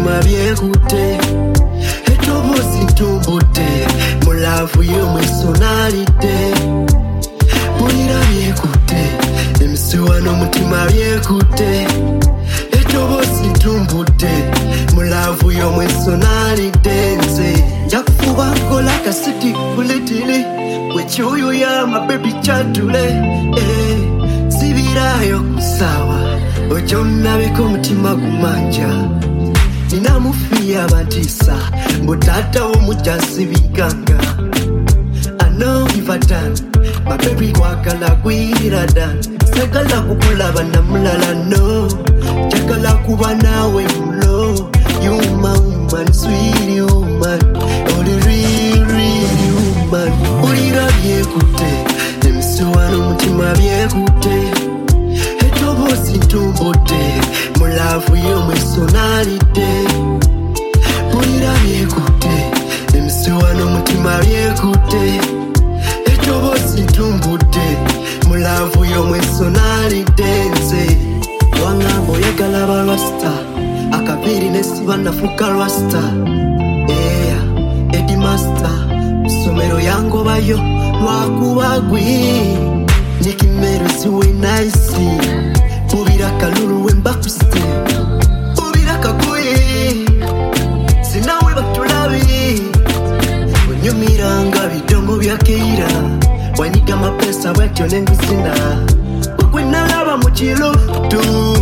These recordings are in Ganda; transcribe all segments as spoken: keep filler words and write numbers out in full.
mutima byekute etobozi ntumbudde mulavu y'omwesonalidde bulira byekute emisiwa n'omutima byekute etobozi ntumbudde mulavu y'omwesonalidde nze njakufuba nkola kasiti kuletire wekyuyo ya mabebi kyatule eh, sibirayo kusawa ojo nabiko omutima gumanja ninamufiya abantisa mbu taata w'omujasi biganga I know if I done my baby kwagala gwirira done sagala kukulaba namulala no jagala kuba nawe mulo you my woman sweet woman oh the real real woman ulira byekute emisiwa n'omutima byekute etobozi ntumbudde mulavu y'omwesonalidde bulira byekute emisiwa n'omutima byekute etobozi ntumbudde mulavu y'omwesonalidde nze wangamba oyagala balwasta akaviiri nesiba nafuka lwasta eya edimasta somero yangobayo lwakuba gwi nikimero siwe naisi mubira kalulu wembakuste mubira kaguyi sinawe batulabi onyumiranga bidongo bya keira waniga mapesa bwatyo nengusina wekwenalaba mukiro tu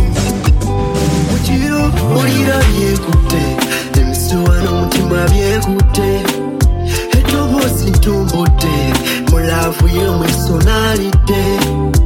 mukiro bulira byekute emisiwa n'omutima byekute etobozi ntumbudde mulavu y'omwesonalidde